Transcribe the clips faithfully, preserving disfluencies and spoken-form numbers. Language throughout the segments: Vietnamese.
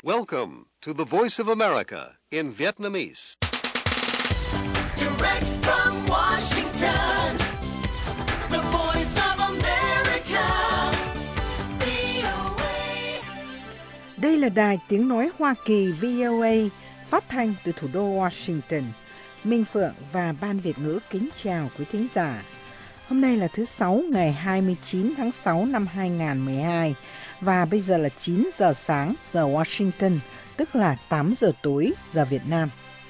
Welcome to the Voice of America in Vietnamese. Direct from Washington, the Voice of America, vê o a. Đây là đài tiếng nói Hoa Kỳ vê o a, phát thanh từ thủ đô Washington. Minh Phượng và Ban Việt ngữ kính chào quý thính giả. Hôm nay là thứ Sáu ngày hai mươi chín tháng sáu năm hai nghìn không trăm mười hai và bây giờ là chín giờ sáng giờ Washington, tức là tám giờ tối giờ Việt Nam.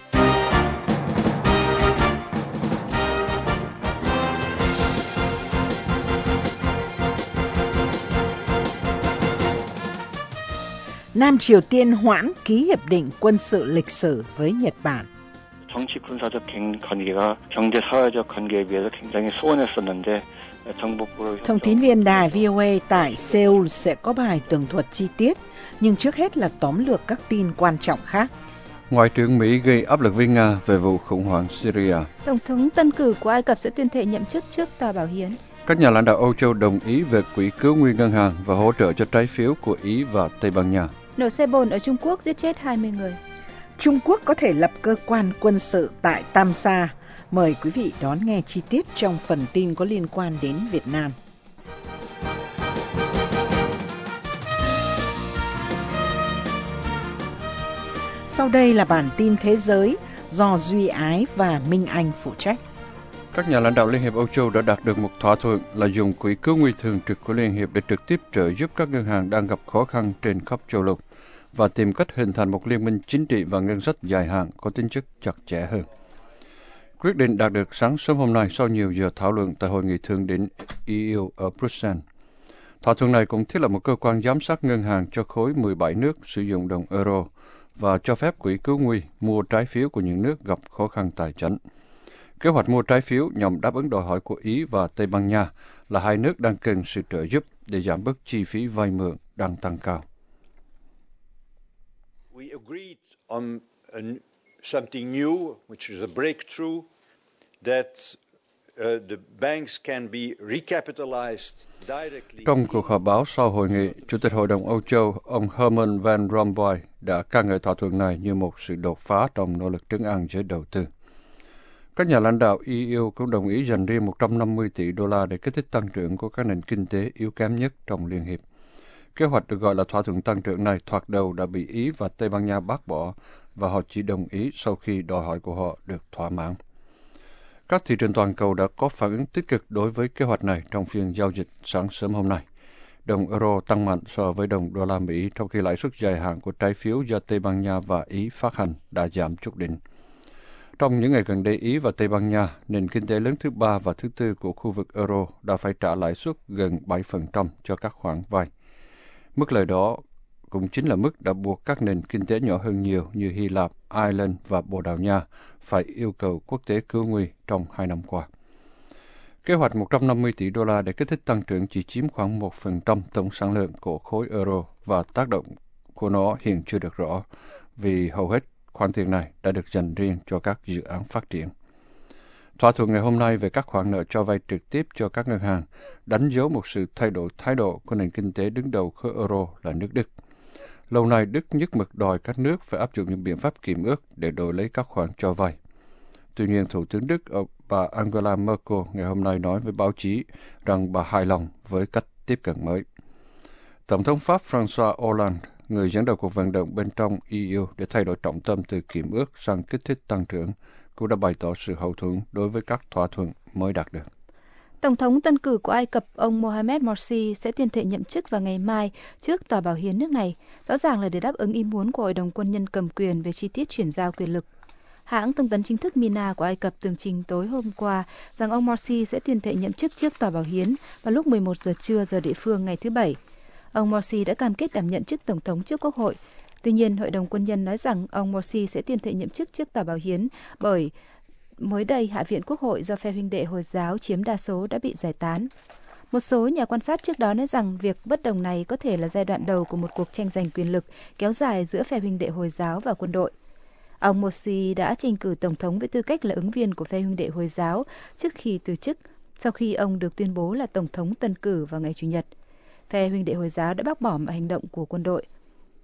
Nam Triều Tiên hoãn ký hiệp định quân sự lịch sử với Nhật Bản. 정치 군사적 관계가 경제 사회적 관계에 비해서 굉장히 소원했었는데 정복부를 Thông tín viên đài vê o a tại Seoul sẽ có bài tường thuật chi tiết, nhưng trước hết là tóm lược các tin quan trọng khác. Ngoại trưởng Mỹ gây áp lực với Nga về vụ khủng hoảng Syria. Tổng thống tân cử của Ai Cập sẽ tuyên thệ nhậm chức trước tòa bảo hiến. Các nhà lãnh đạo Âu Châu đồng ý về quỹ cứu nguy ngân hàng và hỗ trợ cho trái phiếu của Ý và Tây Ban Nha. Nổ xe bồn ở Trung Quốc giết chết hai mươi người. Trung Quốc có thể lập cơ quan quân sự tại Tam Sa. Mời quý vị đón nghe chi tiết trong phần tin có liên quan đến Việt Nam. Sau đây là bản tin thế giới do Duy Ái và Minh Anh phụ trách. Các nhà lãnh đạo Liên hiệp Âu Châu đã đạt được một thỏa thuận là dùng quỹ cứu nguy thường trực của Liên hiệp để trực tiếp trợ giúp các ngân hàng đang gặp khó khăn trên khắp châu lục và tìm cách hình thành một liên minh chính trị và ngân sách dài hạn có tính chất chặt chẽ hơn. Quyết định đạt được sáng sớm hôm nay sau nhiều giờ thảo luận tại hội nghị thượng đỉnh e u ở Bruxelles. Thỏa thuận này cũng thiết lập một cơ quan giám sát ngân hàng cho khối mười bảy nước sử dụng đồng euro và cho phép quỹ cứu nguy mua trái phiếu của những nước gặp khó khăn tài chính. Kế hoạch mua trái phiếu nhằm đáp ứng đòi hỏi của Ý và Tây Ban Nha là hai nước đang cần sự trợ giúp để giảm bớt chi phí vay mượn đang tăng cao. We agreed on a, something new, which is a breakthrough, that uh, the banks can be recapitalized directly. Trong cuộc họp báo sau hội nghị, Chủ tịch Hội đồng Âu Châu, ông Herman Van Rompuy đã ca ngợi thỏa thuận này như một sự đột phá trong nỗ lực trấn an giới đầu tư. Các nhà lãnh đạo e u cũng đồng ý dành riêng một trăm năm mươi tỷ đô la để kích thích tăng trưởng của các nền kinh tế yếu kém nhất trong Liên hiệp. Kế hoạch được gọi là thỏa thuận tăng trưởng này thoạt đầu đã bị Ý và Tây Ban Nha bác bỏ và họ chỉ đồng ý sau khi đòi hỏi của họ được thỏa mãn. Các thị trường toàn cầu đã có phản ứng tích cực đối với kế hoạch này trong phiên giao dịch sáng sớm hôm nay. Đồng euro tăng mạnh so với đồng đô la Mỹ trong khi lãi suất dài hạn của trái phiếu do Tây Ban Nha và Ý phát hành đã giảm chút đỉnh. Trong những ngày gần đây, Ý và Tây Ban Nha, nền kinh tế lớn thứ ba và thứ tư của khu vực euro, đã phải trả lãi suất gần bảy phần trăm cho các khoản vay. Mức lời đó cũng chính là mức đã buộc các nền kinh tế nhỏ hơn nhiều như Hy Lạp, Ireland và Bồ Đào Nha phải yêu cầu quốc tế cứu nguy trong hai năm qua. Kế hoạch một trăm năm mươi tỷ đô la để kích thích tăng trưởng chỉ chiếm khoảng một phần trăm tổng sản lượng của khối euro và tác động của nó hiện chưa được rõ vì hầu hết khoản tiền này đã được dành riêng cho các dự án phát triển. Thỏa thuận ngày hôm nay về các khoản nợ cho vay trực tiếp cho các ngân hàng đánh dấu một sự thay đổi thái độ của nền kinh tế đứng đầu khối euro là nước Đức. Lâu nay, Đức nhất mực đòi các nước phải áp dụng những biện pháp kiểm ước để đổi lấy các khoản cho vay. Tuy nhiên, Thủ tướng Đức bà Angela Merkel ngày hôm nay nói với báo chí rằng bà hài lòng với cách tiếp cận mới. Tổng thống Pháp François Hollande, người dẫn đầu cuộc vận động bên trong e u để thay đổi trọng tâm từ kiểm ước sang kích thích tăng trưởng, cũng đã bày tỏ sự hậu thuẫn đối với các thỏa thuận mới đạt được. Tổng thống tân cử của Ai Cập, ông Mohamed Morsi sẽ tuyên thệ nhậm chức vào ngày mai trước tòa bảo hiến nước này, rõ ràng là để đáp ứng ý muốn của Hội đồng quân nhân cầm quyền về chi tiết chuyển giao quyền lực. Hãng thông tấn chính thức Mina của Ai Cập tường trình tối hôm qua rằng ông Morsi sẽ tuyên thệ nhậm chức trước tòa bảo hiến vào lúc mười một giờ trưa giờ địa phương ngày thứ Bảy. Ông Morsi đã cam kết đảm nhận chức tổng thống trước Quốc hội. Tuy nhiên, Hội đồng quân nhân nói rằng ông Morsi sẽ tuyên thệ nhậm chức trước tòa bảo hiến bởi mới đây Hạ viện Quốc hội do phe huynh đệ Hồi giáo chiếm đa số đã bị giải tán. Một số nhà quan sát trước đó nói rằng việc bất đồng này có thể là giai đoạn đầu của một cuộc tranh giành quyền lực kéo dài giữa phe huynh đệ Hồi giáo và quân đội. Ông Morsi đã tranh cử tổng thống với tư cách là ứng viên của phe huynh đệ Hồi giáo trước khi từ chức, sau khi ông được tuyên bố là tổng thống tân cử vào ngày Chủ nhật. Phe huynh đệ Hồi giáo đã bác bỏ mọi hành động của quân đội.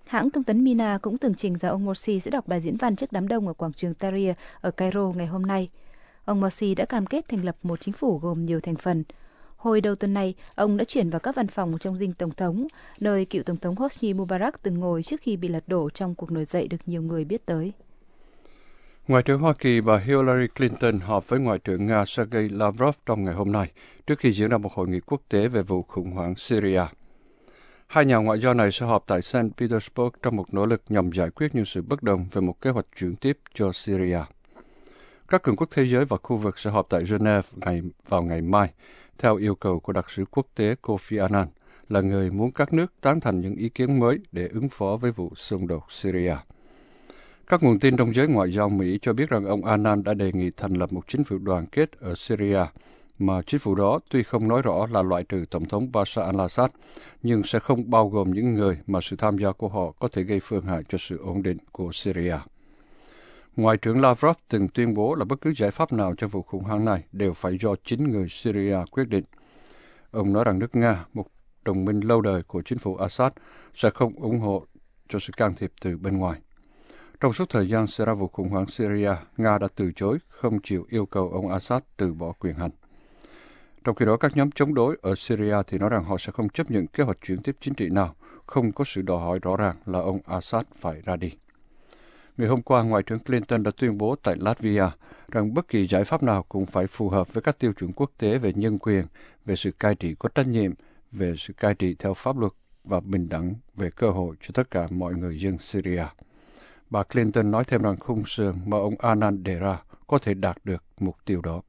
Hãng thông tấn Mina cũng tường trình rằng ông Morsi sẽ đọc bài diễn văn trước đám đông ở quảng trường Tahrir ở Cairo ngày hôm nay. Ông Morsi đã cam kết thành lập một chính phủ gồm nhiều thành phần. Hồi đầu tuần này, ông đã chuyển vào các văn phòng trong dinh Tổng thống, nơi cựu Tổng thống Hosni Mubarak từng ngồi trước khi bị lật đổ trong cuộc nổi dậy được nhiều người biết tới. Ngoại trưởng Hoa Kỳ bà Hillary Clinton họp với Ngoại trưởng Nga Sergei Lavrov trong ngày hôm nay, trước khi diễn ra một hội nghị quốc tế về vụ khủng hoảng Syria. Hai nhà ngoại giao này sẽ họp tại Saint Petersburg trong một nỗ lực nhằm giải quyết những sự bất đồng về một kế hoạch chuyển tiếp cho Syria. Các cường quốc thế giới và khu vực sẽ họp tại Geneva ngày, vào ngày mai, theo yêu cầu của đặc sứ quốc tế Kofi Annan, là người muốn các nước tán thành những ý kiến mới để ứng phó với vụ xung đột Syria. Các nguồn tin trong giới ngoại giao Mỹ cho biết rằng ông Annan đã đề nghị thành lập một chính phủ đoàn kết ở Syria, mà chính phủ đó tuy không nói rõ là loại trừ Tổng thống Bashar al-Assad, nhưng sẽ không bao gồm những người mà sự tham gia của họ có thể gây phương hại cho sự ổn định của Syria. Ngoại trưởng Lavrov từng tuyên bố là bất cứ giải pháp nào cho vụ khủng hoảng này đều phải do chính người Syria quyết định. Ông nói rằng nước Nga, một đồng minh lâu đời của chính phủ Assad, sẽ không ủng hộ cho sự can thiệp từ bên ngoài. Trong suốt thời gian xảy ra vụ khủng hoảng Syria, Nga đã từ chối không chịu yêu cầu ông Assad từ bỏ quyền hành. Trong khi đó, các nhóm chống đối ở Syria thì nói rằng họ sẽ không chấp nhận kế hoạch chuyển tiếp chính trị nào, không có sự đòi hỏi rõ ràng là ông Assad phải ra đi. Ngày hôm qua, Ngoại trưởng Clinton đã tuyên bố tại Latvia rằng bất kỳ giải pháp nào cũng phải phù hợp với các tiêu chuẩn quốc tế về nhân quyền, về sự cai trị có trách nhiệm, về sự cai trị theo pháp luật và bình đẳng về cơ hội cho tất cả mọi người dân Syria. Bà Clinton nói thêm rằng khung sườn mà ông Annan đề ra có thể đạt được mục tiêu đó.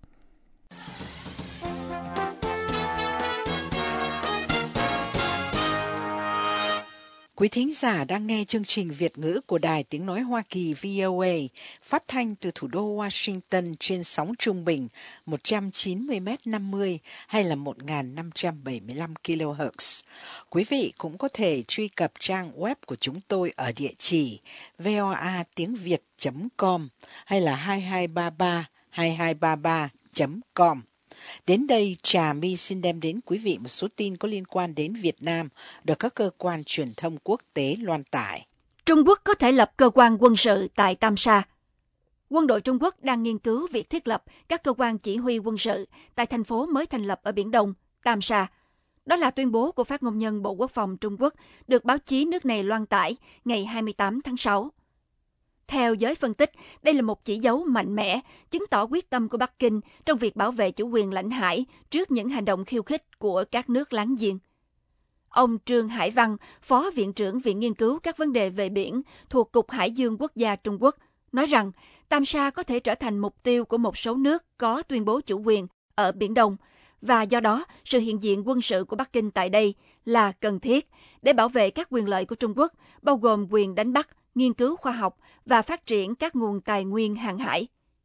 Quý thính giả đang nghe chương trình Việt ngữ của Đài Tiếng Nói Hoa Kỳ V O A, phát thanh từ thủ đô Washington trên sóng trung bình một trăm chín mươi mét năm mươi hay là một nghìn năm trăm bảy mươi lăm ki lô héc. Quý vị cũng có thể truy cập trang web của chúng tôi ở địa chỉ voa tiếng việt chấm com hay là hai hai ba ba hai hai ba ba chấm com. Đến đây, Trà My xin đem đến quý vị một số tin có liên quan đến Việt Nam được các cơ quan truyền thông quốc tế loan tải. Trung Quốc có thể lập cơ quan quân sự tại Tam Sa. Quân đội Trung Quốc đang nghiên cứu việc thiết lập các cơ quan chỉ huy quân sự tại thành phố mới thành lập ở Biển Đông, Tam Sa. Đó là tuyên bố của phát ngôn nhân Bộ Quốc phòng Trung Quốc được báo chí nước này loan tải ngày hai mươi tám tháng sáu. Theo giới phân tích, đây là một chỉ dấu mạnh mẽ, chứng tỏ quyết tâm của Bắc Kinh trong việc bảo vệ chủ quyền lãnh hải trước những hành động khiêu khích của các nước láng giềng. Ông Trương Hải Văn, Phó Viện trưởng Viện Nghiên cứu các vấn đề về biển thuộc Cục Hải dương Quốc gia Trung Quốc, nói rằng Tam Sa có thể trở thành mục tiêu của một số nước có tuyên bố chủ quyền ở Biển Đông, và do đó sự hiện diện quân sự của Bắc Kinh tại đây là cần thiết để bảo vệ các quyền lợi của Trung Quốc, bao gồm quyền đánh bắt, nghiên cứu khoa học và phát triển các nguồn tài nguyên hàng hải.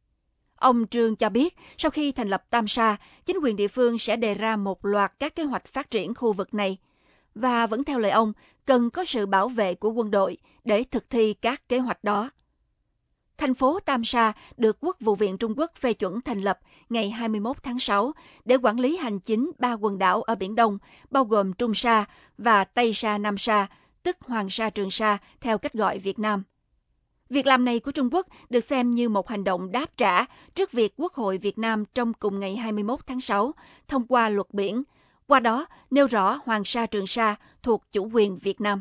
Ông Trương cho biết, sau khi thành lập Tam Sa, chính quyền địa phương sẽ đề ra một loạt các kế hoạch phát triển khu vực này. Và vẫn theo lời ông, cần có sự bảo vệ của quân đội để thực thi các kế hoạch đó. Thành phố Tam Sa được Quốc vụ viện Trung Quốc phê chuẩn thành lập ngày hai mươi mốt tháng sáu để quản lý hành chính ba quần đảo ở Biển Đông, bao gồm Trung Sa và Tây Sa Nam Sa, tức Hoàng Sa Trường Sa theo cách gọi Việt Nam. Việc làm này của Trung Quốc được xem như một hành động đáp trả trước việc Quốc hội Việt Nam trong cùng ngày hai mươi mốt tháng sáu thông qua luật biển, qua đó nêu rõ Hoàng Sa Trường Sa thuộc chủ quyền Việt Nam.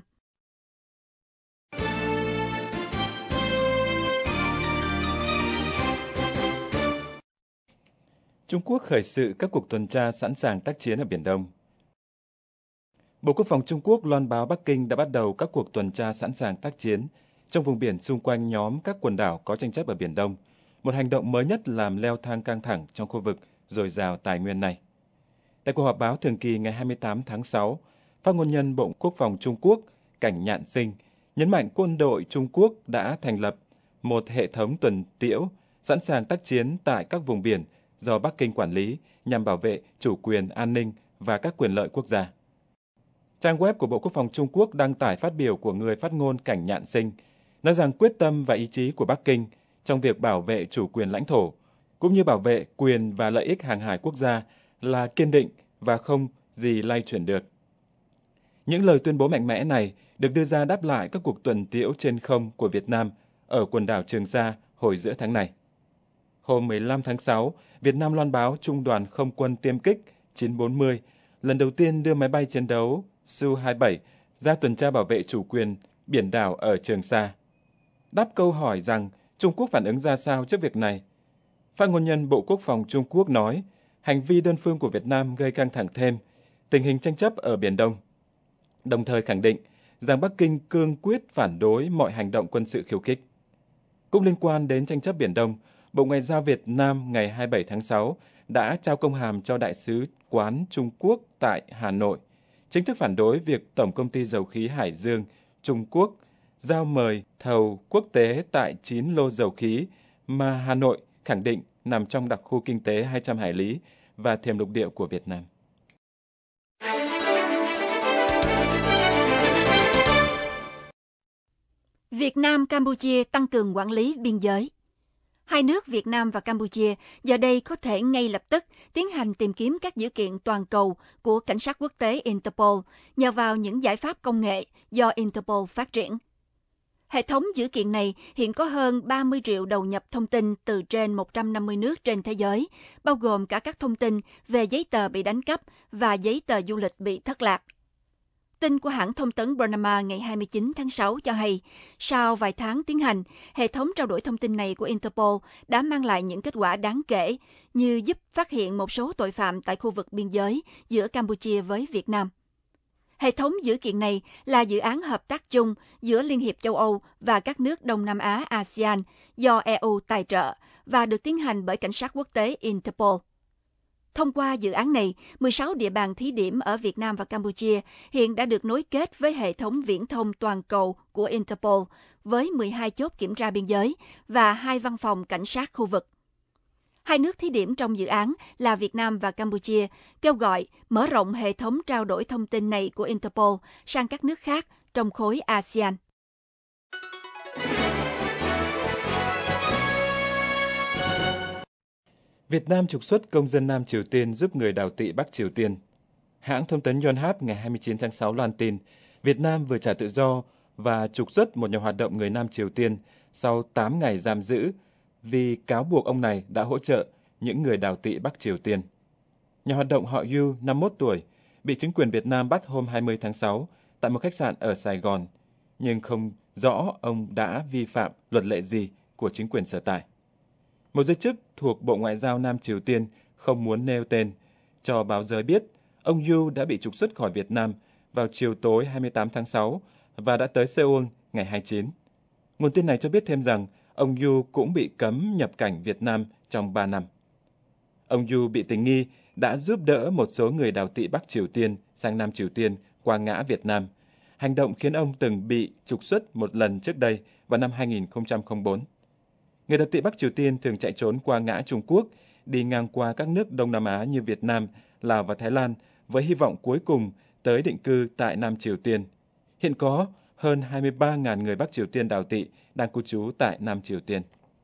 Trung Quốc khởi sự các cuộc tuần tra sẵn sàng tác chiến ở Biển Đông. Bộ Quốc phòng Trung Quốc loan báo Bắc Kinh đã bắt đầu các cuộc tuần tra sẵn sàng tác chiến trong vùng biển xung quanh nhóm các quần đảo có tranh chấp ở Biển Đông, một hành động mới nhất làm leo thang căng thẳng trong khu vực dồi dào tài nguyên này. Tại cuộc họp báo thường kỳ ngày hai mươi tám tháng sáu, phát ngôn nhân Bộ Quốc phòng Trung Quốc Cảnh Nhạn Sinh nhấn mạnh quân đội Trung Quốc đã thành lập một hệ thống tuần tiễu sẵn sàng tác chiến tại các vùng biển do Bắc Kinh quản lý nhằm bảo vệ chủ quyền, an ninh và các quyền lợi quốc gia. Trang web của Bộ Quốc phòng Trung Quốc đăng tải phát biểu của người phát ngôn Cảnh Nhạn Sinh, nói rằng quyết tâm và ý chí của Bắc Kinh trong việc bảo vệ chủ quyền lãnh thổ, cũng như bảo vệ quyền và lợi ích hàng hải quốc gia là kiên định và không gì lay chuyển được. Những lời tuyên bố mạnh mẽ này được đưa ra đáp lại các cuộc tuần tiễu trên không của Việt Nam ở quần đảo Trường Sa hồi giữa tháng này. Hôm mười lăm tháng sáu, Việt Nam loan báo Trung đoàn Không quân tiêm kích chín bốn mươi lần đầu tiên đưa máy bay chiến đấu Su hai mươi bảy ra tuần tra bảo vệ chủ quyền biển đảo ở Trường Sa. Đáp câu hỏi rằng Trung Quốc phản ứng ra sao trước việc này, phát ngôn nhân Bộ Quốc phòng Trung Quốc nói hành vi đơn phương của Việt Nam gây căng thẳng thêm tình hình tranh chấp ở Biển Đông, đồng thời khẳng định rằng Bắc Kinh cương quyết phản đối mọi hành động quân sự khiêu khích. Cũng liên quan đến tranh chấp Biển Đông, Bộ Ngoại giao Việt Nam ngày hai mươi bảy tháng sáu đã trao công hàm cho Đại sứ quán Trung Quốc tại Hà Nội, chính thức phản đối việc Tổng công ty Dầu khí Hải Dương Trung Quốc giao mời thầu quốc tế tại chín lô dầu khí mà Hà Nội khẳng định nằm trong đặc khu kinh tế hai trăm hải lý và thềm lục địa của Việt Nam. Việt Nam Campuchia tăng cường quản lý biên giới. Hai nước Việt Nam và Campuchia giờ đây có thể ngay lập tức tiến hành tìm kiếm các dữ kiện toàn cầu của cảnh sát quốc tế Interpol nhờ vào những giải pháp công nghệ do Interpol phát triển. Hệ thống dữ kiện này hiện có hơn ba mươi triệu đầu nhập thông tin từ trên một trăm năm mươi nước trên thế giới, bao gồm cả các thông tin về giấy tờ bị đánh cắp và giấy tờ du lịch bị thất lạc. Tin của hãng thông tấn Bernama ngày hai mươi chín tháng sáu cho hay, sau vài tháng tiến hành, hệ thống trao đổi thông tin này của Interpol đã mang lại những kết quả đáng kể, như giúp phát hiện một số tội phạm tại khu vực biên giới giữa Campuchia với Việt Nam. Hệ thống dữ kiện này là dự án hợp tác chung giữa Liên hiệp châu Âu và các nước Đông Nam Á a sê an do e u tài trợ và được tiến hành bởi cảnh sát quốc tế Interpol. Thông qua dự án này, mười sáu địa bàn thí điểm ở Việt Nam và Campuchia hiện đã được nối kết với hệ thống viễn thông toàn cầu của Interpol với mười hai chốt kiểm tra biên giới và hai văn phòng cảnh sát khu vực. Hai nước thí điểm trong dự án là Việt Nam và Campuchia kêu gọi mở rộng hệ thống trao đổi thông tin này của Interpol sang các nước khác trong khối a sê an. Việt Nam trục xuất công dân Nam Triều Tiên giúp người đào tị Bắc Triều Tiên. Hãng thông tấn Yonhap ngày hai mươi chín tháng sáu loan tin, Việt Nam vừa trả tự do và trục xuất một nhà hoạt động người Nam Triều Tiên sau tám ngày giam giữ vì cáo buộc ông này đã hỗ trợ những người đào tị Bắc Triều Tiên. Nhà hoạt động họ Yu, năm mươi mốt tuổi, bị chính quyền Việt Nam bắt hôm hai mươi tháng sáu tại một khách sạn ở Sài Gòn, nhưng không rõ ông đã vi phạm luật lệ gì của chính quyền sở tại. Một giới chức thuộc Bộ Ngoại giao Nam Triều Tiên không muốn nêu tên cho báo giới biết ông Yu đã bị trục xuất khỏi Việt Nam vào chiều tối hai mươi tám tháng sáu và đã tới Seoul ngày hai mươi chín. Nguồn tin này cho biết thêm rằng ông Yu cũng bị cấm nhập cảnh Việt Nam trong ba năm. Ông Yu bị tình nghi đã giúp đỡ một số người đào tị Bắc Triều Tiên sang Nam Triều Tiên qua ngã Việt Nam, hành động khiến ông từng bị trục xuất một lần trước đây vào năm hai nghìn không trăm lẻ bốn. Người đào tị Bắc Triều Tiên thường chạy trốn qua ngã Trung Quốc, đi ngang qua các nước Đông Nam Á như Việt Nam, Lào và Thái Lan với hy vọng cuối cùng tới định cư tại Nam Triều Tiên. Hiện có hơn hai mươi ba nghìn người Bắc Triều Tiên đào tị đang cư trú tại Nam Triều Tiên.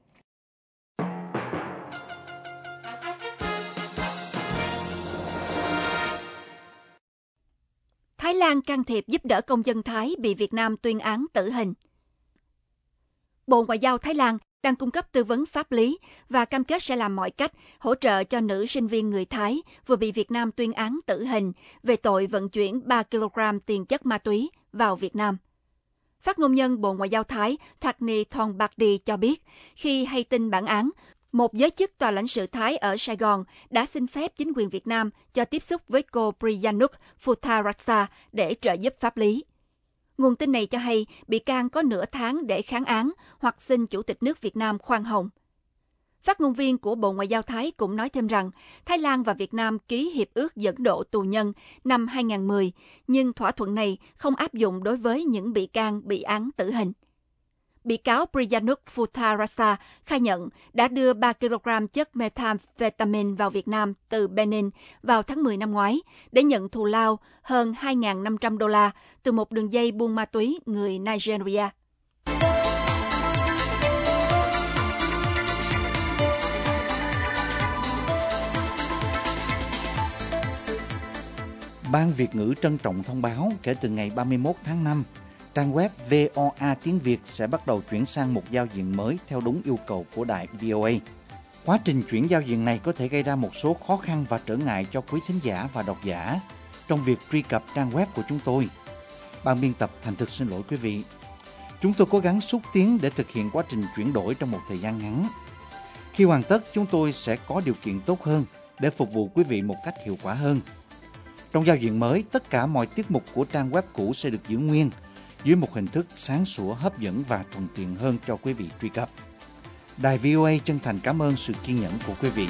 Thái Lan can thiệp giúp đỡ công dân Thái bị Việt Nam tuyên án tử hình. Bộ Ngoại giao Thái Lan đang cung cấp tư vấn pháp lý và cam kết sẽ làm mọi cách hỗ trợ cho nữ sinh viên người Thái vừa bị Việt Nam tuyên án tử hình về tội vận chuyển ba ki lô gam tiền chất ma túy vào Việt Nam. Phát ngôn nhân Bộ Ngoại giao Thái Thakni Thongpakdi cho biết, khi hay tin bản án, một giới chức tòa lãnh sự Thái ở Sài Gòn đã xin phép chính quyền Việt Nam cho tiếp xúc với cô Priyanuk Phutharatsa để trợ giúp pháp lý. Nguồn tin này cho hay bị can có nửa tháng để kháng án hoặc xin Chủ tịch nước Việt Nam khoan hồng. Phát ngôn viên của Bộ Ngoại giao Thái cũng nói thêm rằng Thái Lan và Việt Nam ký hiệp ước dẫn độ tù nhân năm hai nghìn không trăm mười, nhưng thỏa thuận này không áp dụng đối với những bị can bị án tử hình. Bị cáo Priyanuk Phutharatsa khai nhận đã đưa ba ki lô gam chất methamphetamine vào Việt Nam từ Benin vào tháng mười năm ngoái để nhận thù lao hơn hai nghìn năm trăm đô la từ một đường dây buôn ma túy người Nigeria. Ban Việt ngữ trân trọng thông báo kể từ ngày ba mươi mốt tháng năm, trang web vê o a tiếng Việt sẽ bắt đầu chuyển sang một giao diện mới theo đúng yêu cầu của đài vê o a. Quá trình chuyển giao diện này có thể gây ra một số khó khăn và trở ngại cho quý thính giả và độc giả trong việc truy cập trang web của chúng tôi. Ban biên tập thành thực xin lỗi quý vị. Chúng tôi cố gắng xúc tiến để thực hiện quá trình chuyển đổi trong một thời gian ngắn. Khi hoàn tất, chúng tôi sẽ có điều kiện tốt hơn để phục vụ quý vị một cách hiệu quả hơn. Trong giao diện mới, tất cả mọi tiết mục của trang web cũ sẽ được giữ nguyên dưới một hình thức sáng sủa, hấp dẫn và thuận tiện hơn cho quý vị truy cập. Đài vê o a chân thành cảm ơn sự kiên nhẫn của quý vị.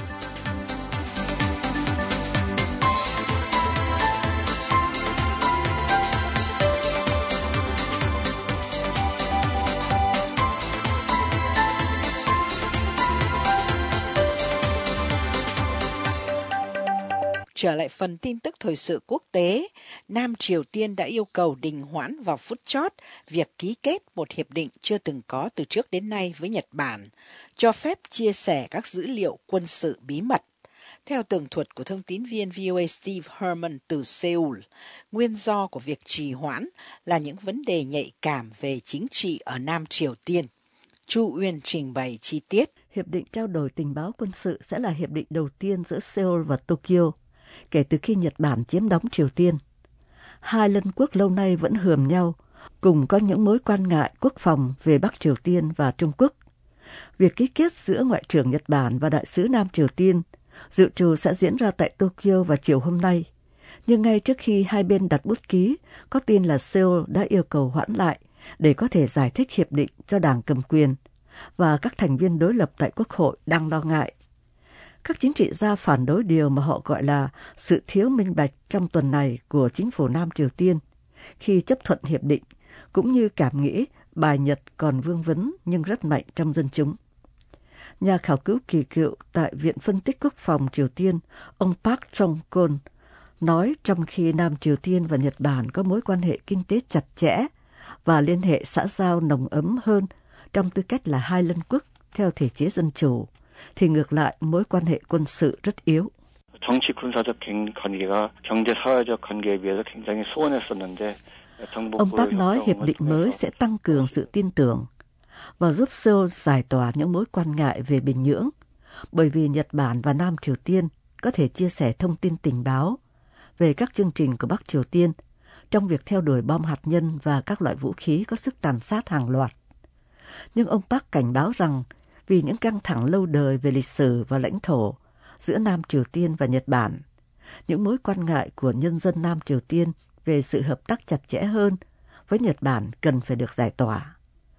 Trở lại phần tin tức thời sự quốc tế, Nam Triều Tiên đã yêu cầu đình hoãn vào phút chót việc ký kết một hiệp định chưa từng có từ trước đến nay với Nhật Bản, cho phép chia sẻ các dữ liệu quân sự bí mật. Theo tường thuật của thông tín viên vê o a Steve Herman từ Seoul, nguyên do của việc trì hoãn là những vấn đề nhạy cảm về chính trị ở Nam Triều Tiên. Chu Uyên trình bày chi tiết. Hiệp định trao đổi tình báo quân sự sẽ là hiệp định đầu tiên giữa Seoul và Tokyo kể từ khi Nhật Bản chiếm đóng Triều Tiên. Hai lân quốc lâu nay vẫn hườm nhau, cùng có những mối quan ngại quốc phòng về Bắc Triều Tiên và Trung Quốc. Việc ký kết giữa Ngoại trưởng Nhật Bản và Đại sứ Nam Triều Tiên dự trù sẽ diễn ra tại Tokyo vào chiều hôm nay. Nhưng ngay trước khi hai bên đặt bút ký, có tin là Seoul đã yêu cầu hoãn lại để có thể giải thích hiệp định cho đảng cầm quyền, và các thành viên đối lập tại Quốc hội đang lo ngại. Các chính trị gia phản đối điều mà họ gọi là sự thiếu minh bạch trong tuần này của chính phủ Nam Triều Tiên khi chấp thuận hiệp định, cũng như cảm nghĩ bài Nhật còn vương vấn nhưng rất mạnh trong dân chúng. Nhà khảo cứu kỳ cựu tại Viện Phân tích Quốc phòng Triều Tiên, ông Park Jong-kon, nói trong khi Nam Triều Tiên và Nhật Bản có mối quan hệ kinh tế chặt chẽ và liên hệ xã giao nồng ấm hơn trong tư cách là hai lân quốc theo thể chế dân chủ, thì ngược lại mối quan hệ quân sự rất yếu. 정치 군사적 관계가 경제 사회적 관계에 비해서 굉장히 소원했었는데 Ông Park nói hiệp định mới sẽ tăng cường sự tin tưởng và giúp Seoul giải tỏa những mối quan ngại về Bình Nhưỡng, bởi vì Nhật Bản và Nam Triều Tiên có thể chia sẻ thông tin tình báo về các chương trình của Bắc Triều Tiên trong việc theo đuổi bom hạt nhân và các loại vũ khí có sức tàn sát hàng loạt. Nhưng ông Park cảnh báo rằng vì những căng thẳng lâu đời về lịch sử và lãnh thổ giữa Nam Triều Tiên và Nhật Bản, những mối quan ngại của nhân dân Nam Triều Tiên về sự hợp tác chặt chẽ hơn với Nhật Bản cần phải được giải tỏa.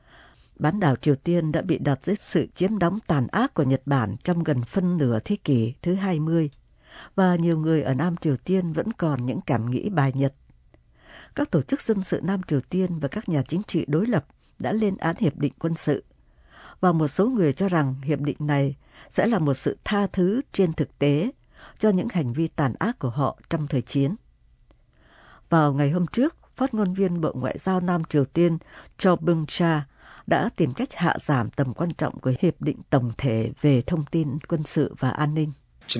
Bán đảo Triều Tiên đã bị đặt dưới sự chiếm đóng tàn ác của Nhật Bản trong gần phân nửa thế kỷ thứ hai mươi, và nhiều người ở Nam Triều Tiên vẫn còn những cảm nghĩ bài Nhật. Các tổ chức dân sự Nam Triều Tiên và các nhà chính trị đối lập đã lên án hiệp định quân sự, và một số người cho rằng hiệp định này sẽ là một sự tha thứ trên thực tế cho những hành vi tàn ác của họ trong thời chiến. Vào ngày hôm trước, phát ngôn viên Bộ Ngoại giao Nam Triều Tiên Cho Bung-cha đã tìm cách hạ giảm tầm quan trọng của hiệp định tổng thể về thông tin quân sự và an ninh.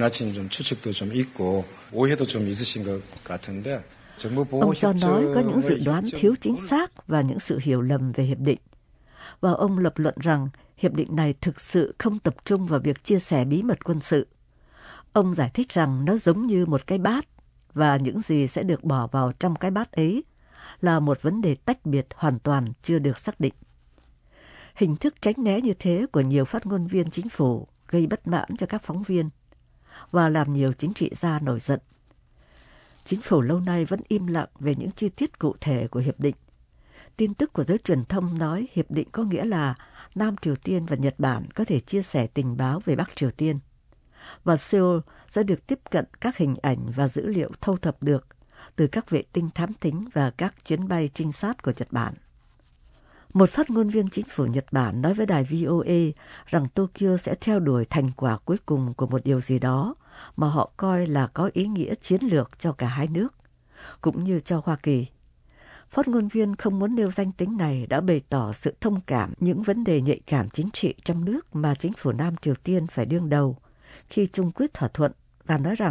Ông Cho nói có những dự đoán thiếu chính xác và những sự hiểu lầm về hiệp định. Và ông lập luận rằng hiệp định này thực sự không tập trung vào việc chia sẻ bí mật quân sự. Ông giải thích rằng nó giống như một cái bát, và những gì sẽ được bỏ vào trong cái bát ấy là một vấn đề tách biệt hoàn toàn chưa được xác định. Hình thức tránh né như thế của nhiều phát ngôn viên chính phủ gây bất mãn cho các phóng viên và làm nhiều chính trị gia nổi giận. Chính phủ lâu nay vẫn im lặng về những chi tiết cụ thể của hiệp định. Tin tức của giới truyền thông nói hiệp định có nghĩa là Nam Triều Tiên và Nhật Bản có thể chia sẻ tình báo về Bắc Triều Tiên, và Seoul sẽ được tiếp cận các hình ảnh và dữ liệu thu thập được từ các vệ tinh thám thính và các chuyến bay trinh sát của Nhật Bản. Một phát ngôn viên chính phủ Nhật Bản nói với đài vê o a rằng Tokyo sẽ theo đuổi thành quả cuối cùng của một điều gì đó mà họ coi là có ý nghĩa chiến lược cho cả hai nước, cũng như cho Hoa Kỳ. Phát ngôn viên không muốn nêu danh tính này đã bày tỏ sự thông cảm những vấn đề nhạy cảm chính trị trong nước mà chính phủ Nam Triều Tiên phải đương đầu khi chung quyết thỏa thuận, và nói rằng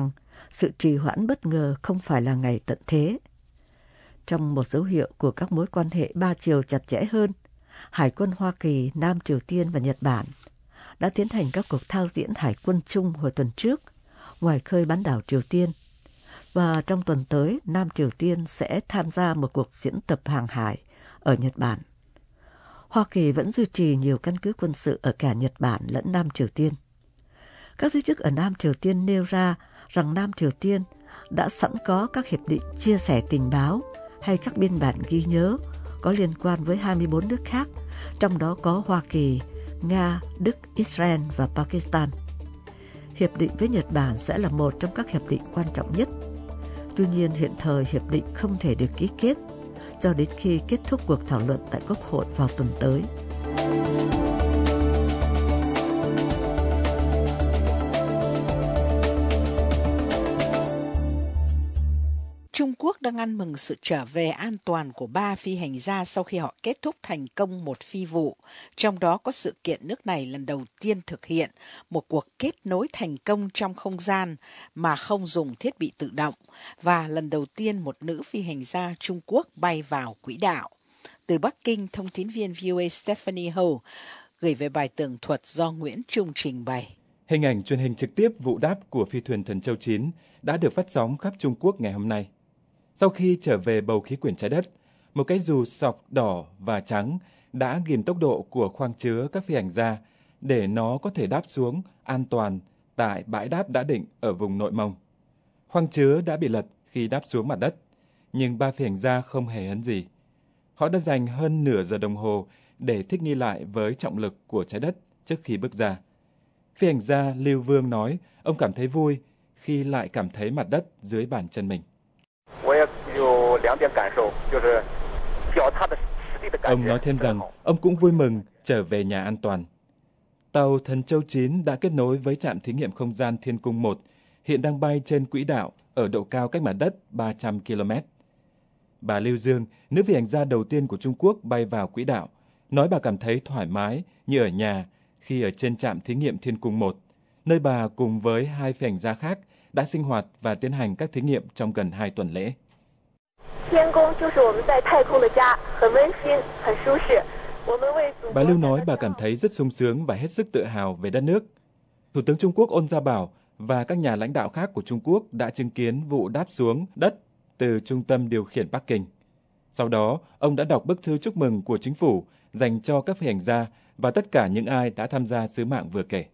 sự trì hoãn bất ngờ không phải là ngày tận thế. Trong một dấu hiệu của các mối quan hệ ba chiều chặt chẽ hơn, Hải quân Hoa Kỳ, Nam Triều Tiên và Nhật Bản đã tiến hành các cuộc thao diễn hải quân chung hồi tuần trước ngoài khơi bán đảo Triều Tiên. Và trong tuần tới, Nam Triều Tiên sẽ tham gia một cuộc diễn tập hàng hải ở Nhật Bản. Hoa Kỳ vẫn duy trì nhiều căn cứ quân sự ở cả Nhật Bản lẫn Nam Triều Tiên. Các giới chức ở Nam Triều Tiên nêu ra rằng Nam Triều Tiên đã sẵn có các hiệp định chia sẻ tình báo hay các biên bản ghi nhớ có liên quan với hai mươi bốn nước khác, trong đó có Hoa Kỳ, Nga, Đức, Israel và Pakistan. Hiệp định với Nhật Bản sẽ là một trong các hiệp định quan trọng nhất. Tuy nhiên, hiện thời hiệp định không thể được ký kết cho đến khi kết thúc cuộc thảo luận tại Quốc hội vào tuần tới. Trung Quốc đang ăn mừng sự trở về an toàn của ba phi hành gia sau khi họ kết thúc thành công một phi vụ, trong đó có sự kiện nước này lần đầu tiên thực hiện một cuộc kết nối thành công trong không gian mà không dùng thiết bị tự động, và lần đầu tiên một nữ phi hành gia Trung Quốc bay vào quỹ đạo. Từ Bắc Kinh, thông tín viên vê o a Stephanie Ho gửi về bài tường thuật do Nguyễn Trung trình bày. Hình ảnh truyền hình trực tiếp vụ đáp của phi thuyền Thần Châu chín đã được phát sóng khắp Trung Quốc ngày hôm nay. Sau khi trở về bầu khí quyển trái đất, một cái dù sọc đỏ và trắng đã ghim tốc độ của khoang chứa các phi hành gia để nó có thể đáp xuống an toàn tại bãi đáp đã định ở vùng Nội Mông. Khoang chứa đã bị lật khi đáp xuống mặt đất, nhưng ba phi hành gia không hề hấn gì. Họ đã dành hơn nửa giờ đồng hồ để thích nghi lại với trọng lực của trái đất trước khi bước ra. Phi hành gia Lưu Vương nói ông cảm thấy vui khi lại cảm thấy mặt đất dưới bàn chân mình. Ông nói thêm rằng ông cũng vui mừng trở về nhà an toàn. Tàu Thần Châu chín đã kết nối với trạm thí nghiệm không gian Thiên Cung một, hiện đang bay trên quỹ đạo ở độ cao cách mặt đất ba trăm ki lô mét. Bà Lưu Dương, nữ phi hành gia đầu tiên của Trung Quốc bay vào quỹ đạo, nói bà cảm thấy thoải mái như ở nhà khi ở trên trạm thí nghiệm Thiên Cung một, nơi bà cùng với hai phi hành gia khác đã sinh hoạt và tiến hành các thí nghiệm trong gần hai tuần lễ. Bà Lưu nói bà cảm thấy rất sung sướng và hết sức tự hào về đất nước. Thủ tướng Trung Quốc Ôn Gia Bảo và các nhà lãnh đạo khác của Trung Quốc đã chứng kiến vụ đáp xuống đất từ trung tâm điều khiển Bắc Kinh. Sau đó, ông đã đọc bức thư chúc mừng của chính phủ dành cho các phi hành gia và tất cả những ai đã tham gia sứ mạng vừa kể.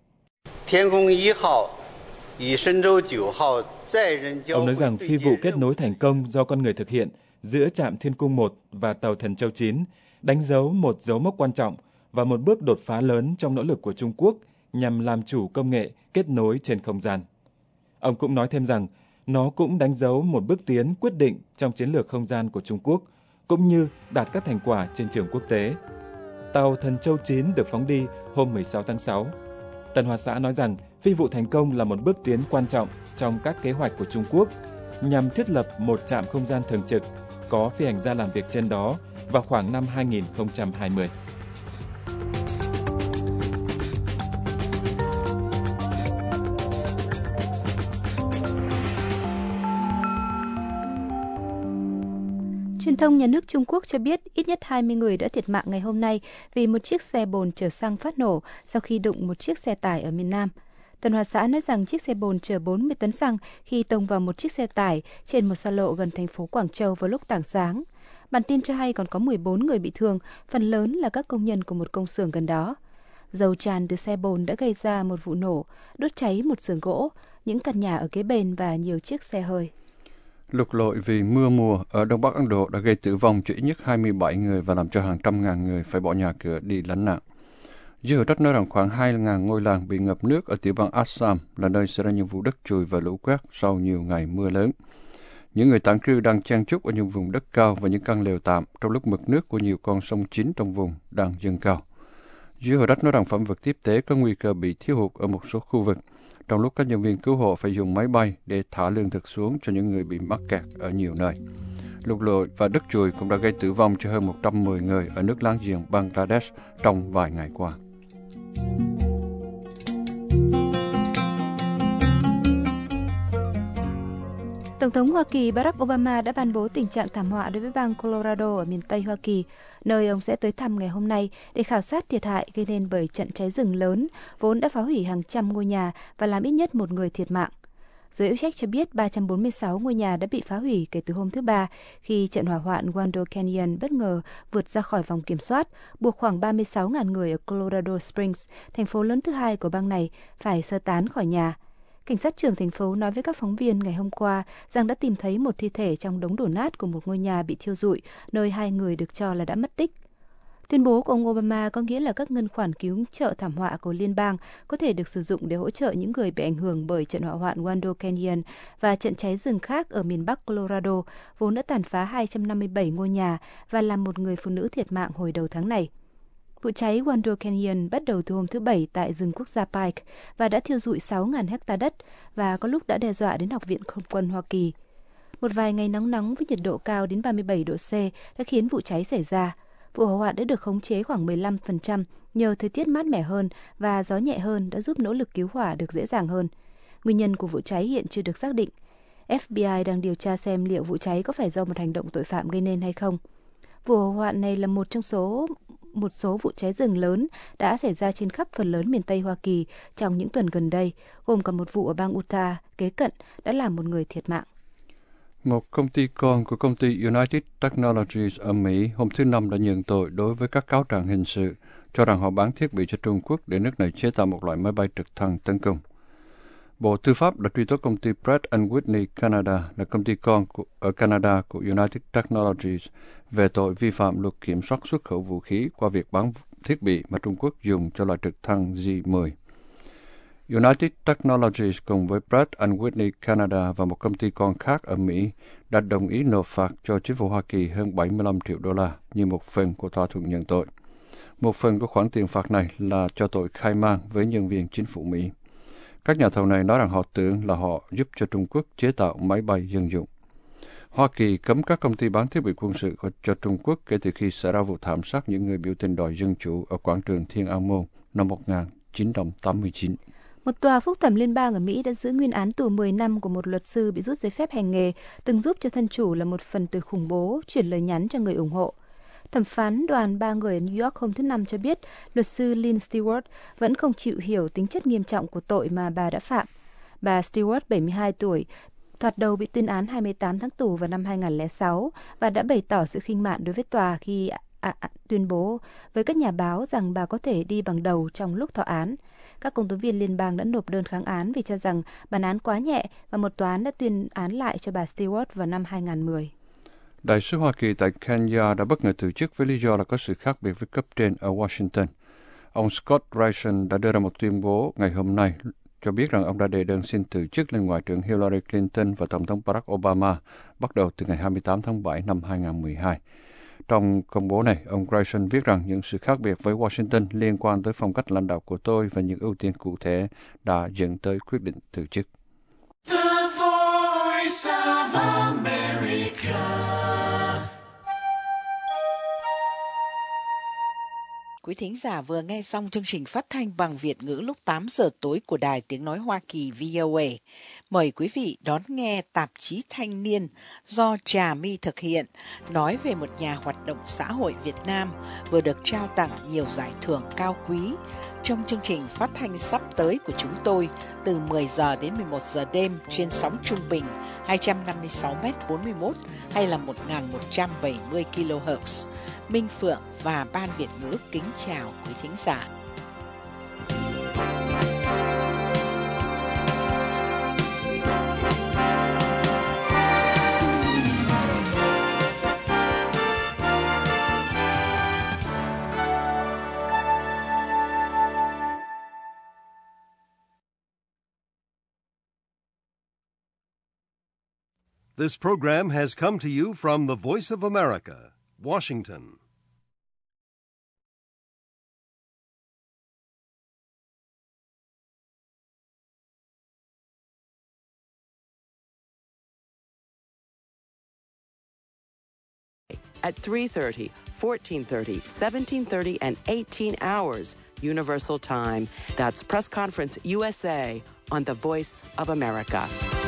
Ông nói rằng phi vụ kết nối thành công do con người thực hiện giữa trạm Thiên Cung một và tàu Thần Châu chín đánh dấu một dấu mốc quan trọng và một bước đột phá lớn trong nỗ lực của Trung Quốc nhằm làm chủ công nghệ kết nối trên không gian. Ông cũng nói thêm rằng nó cũng đánh dấu một bước tiến quyết định trong chiến lược không gian của Trung Quốc, cũng như đạt các thành quả trên trường quốc tế. Tàu Thần Châu chín được phóng đi hôm mười sáu tháng sáu. Tân Hoa Xã nói rằng phi vụ thành công là một bước tiến quan trọng trong các kế hoạch của Trung Quốc nhằm thiết lập một trạm không gian thường trực có phi hành gia làm việc trên đó vào khoảng năm hai nghìn không trăm hai mươi. Truyền thông nhà nước Trung Quốc cho biết ít nhất hai mươi người đã thiệt mạng ngày hôm nay vì một chiếc xe bồn chở xăng phát nổ sau khi đụng một chiếc xe tải ở miền Nam. Tân Hoa Xã nói rằng chiếc xe bồn chở bốn mươi tấn xăng khi tông vào một chiếc xe tải trên một xa lộ gần thành phố Quảng Châu vào lúc tảng sáng. Bản tin cho hay còn có mười bốn người bị thương, phần lớn là các công nhân của một công xưởng gần đó. Dầu tràn từ xe bồn đã gây ra một vụ nổ, đốt cháy một xưởng gỗ, những căn nhà ở kế bên và nhiều chiếc xe hơi. Lụt lội vì mưa mùa ở Đông Bắc Ấn Độ đã gây tử vong cho ít nhất hai mươi bảy người và làm cho hàng trăm ngàn người phải bỏ nhà cửa đi lánh nạn. Giới hữu trách nói rằng khoảng hai nghìn ngôi làng bị ngập nước ở tiểu bang Assam là nơi xảy ra những vụ đất trùi và lũ quét sau nhiều ngày mưa lớn. Những người tản cư đang chen chúc ở những vùng đất cao và những căn lều tạm trong lúc mực nước của nhiều con sông chính trong vùng đang dâng cao. Giới hữu trách nói rằng phẩm vật tiếp tế có nguy cơ bị thiếu hụt ở một số khu vực, trong lúc các nhân viên cứu hộ phải dùng máy bay để thả lương thực xuống cho những người bị mắc kẹt ở nhiều nơi. Lụt lội và đất trùi cũng đã gây tử vong cho hơn một trăm mười người ở nước láng giềng Bangladesh trong vài ngày qua. Tổng thống Hoa Kỳ Barack Obama đã ban bố tình trạng thảm họa đối với bang Colorado ở miền Tây Hoa Kỳ, nơi ông sẽ tới thăm ngày hôm nay để khảo sát thiệt hại gây nên bởi trận cháy rừng lớn, vốn đã phá hủy hàng trăm ngôi nhà và làm ít nhất một người thiệt mạng. Giới hữu trách cho biết ba trăm bốn mươi sáu ngôi nhà đã bị phá hủy kể từ hôm thứ Ba khi trận hỏa hoạn Waldo Canyon bất ngờ vượt ra khỏi vòng kiểm soát, buộc khoảng ba mươi sáu nghìn người ở Colorado Springs, thành phố lớn thứ hai của bang này, phải sơ tán khỏi nhà. Cảnh sát trưởng thành phố nói với các phóng viên ngày hôm qua rằng đã tìm thấy một thi thể trong đống đổ nát của một ngôi nhà bị thiêu rụi, nơi hai người được cho là đã mất tích. Tuyên bố của ông Obama có nghĩa là các ngân khoản cứu trợ thảm họa của liên bang có thể được sử dụng để hỗ trợ những người bị ảnh hưởng bởi trận hỏa hoạn Waldo Canyon và trận cháy rừng khác ở miền Bắc Colorado, vốn đã tàn phá hai trăm năm mươi bảy ngôi nhà và làm một người phụ nữ thiệt mạng hồi đầu tháng này. Vụ cháy Waldo Canyon bắt đầu từ hôm thứ Bảy tại rừng quốc gia Pike và đã thiêu rụi sáu nghìn hectare đất và có lúc đã đe dọa đến Học viện Không quân Hoa Kỳ. Một vài ngày nắng nóng với nhiệt độ cao đến ba mươi bảy độ C đã khiến vụ cháy xảy ra. Vụ hỏa hoạn đã được khống chế khoảng mười lăm phần trăm nhờ thời tiết mát mẻ hơn và gió nhẹ hơn đã giúp nỗ lực cứu hỏa được dễ dàng hơn. Nguyên nhân của vụ cháy hiện chưa được xác định. F B I đang điều tra xem liệu vụ cháy có phải do một hành động tội phạm gây nên hay không. Vụ hỏa hoạn này là một trong số một số vụ cháy rừng lớn đã xảy ra trên khắp phần lớn miền Tây Hoa Kỳ trong những tuần gần đây, gồm cả một vụ ở bang Utah kế cận đã làm một người thiệt mạng. Một công ty con của công ty United Technologies ở Mỹ hôm thứ Năm đã nhận tội đối với các cáo trạng hình sự, cho rằng họ bán thiết bị cho Trung Quốc để nước này chế tạo một loại máy bay trực thăng tấn công. Bộ Tư pháp đã truy tố công ty Pratt and Whitney Canada là công ty con của, ở Canada của United Technologies về tội vi phạm luật kiểm soát xuất khẩu vũ khí qua việc bán thiết bị mà Trung Quốc dùng cho loại trực thăng J mười. United Technologies cùng với Pratt and Whitney Canada và một công ty con khác ở Mỹ đã đồng ý nộp phạt cho chính phủ Hoa Kỳ hơn bảy mươi lăm triệu đô la như một phần của thỏa thuận nhận tội. Một phần của khoản tiền phạt này là cho tội khai man với nhân viên chính phủ Mỹ. Các nhà thầu này nói rằng họ tưởng là họ giúp cho Trung Quốc chế tạo máy bay dân dụng. Hoa Kỳ cấm các công ty bán thiết bị quân sự cho Trung Quốc kể từ khi xảy ra vụ thảm sát những người biểu tình đòi dân chủ ở quảng trường Thiên An Môn năm một nghìn chín trăm tám mươi chín. Một tòa phúc thẩm liên bang ở Mỹ đã giữ nguyên án tù mười năm của một luật sư bị rút giấy phép hành nghề, từng giúp cho thân chủ là một phần tử khủng bố chuyển lời nhắn cho người ủng hộ. Thẩm phán đoàn ba người ở New York hôm thứ Năm cho biết luật sư Lynn Stewart vẫn không chịu hiểu tính chất nghiêm trọng của tội mà bà đã phạm. Bà Stewart, bảy mươi hai tuổi, thoạt đầu bị tuyên án hai mươi tám tháng tù vào năm hai nghìn không trăm lẻ sáu và đã bày tỏ sự khinh mạn đối với tòa khi à, à, tuyên bố với các nhà báo rằng bà có thể đi bằng đầu trong lúc thọ án. Các công tố viên liên bang đã nộp đơn kháng án vì cho rằng bản án quá nhẹ và một tòa án đã tuyên án lại cho bà Stewart vào năm hai nghìn không trăm mười. Đại sứ Hoa Kỳ tại Kenya đã bất ngờ từ chức với lý do là có sự khác biệt với cấp trên ở Washington. Ông Scott Ryan đã đưa ra một tuyên bố ngày hôm nay cho biết rằng ông đã đệ đơn xin từ chức lên Ngoại trưởng Hillary Clinton và Tổng thống Barack Obama bắt đầu từ ngày hai mươi tám tháng bảy năm hai nghìn không trăm mười hai. Trong công bố này, ông Grayson viết rằng những sự khác biệt với Washington liên quan tới phong cách lãnh đạo của tôi và những ưu tiên cụ thể đã dẫn tới quyết định từ chức. The Voice of America. Quý thính giả vừa nghe xong chương trình phát thanh bằng Việt ngữ lúc tám giờ tối của Đài Tiếng Nói Hoa Kỳ V O A. Mời quý vị đón nghe tạp chí Thanh niên do Trà My thực hiện, nói về một nhà hoạt động xã hội Việt Nam vừa được trao tặng nhiều giải thưởng cao quý trong chương trình phát thanh sắp tới của chúng tôi từ mười giờ đến mười một giờ đêm trên sóng trung bình hai trăm năm mươi sáu mét bốn mươi mốt hay là một nghìn một trăm bảy mươi ki lô héc. Minh Phượng và Ban Việt ngữ kính chào quý thính giả. This program has come to you from the Voice of America, Washington. At three thirty, fourteen thirty, seventeen thirty, and eighteen hours Universal Time. That's Press Conference U S A on the Voice of America.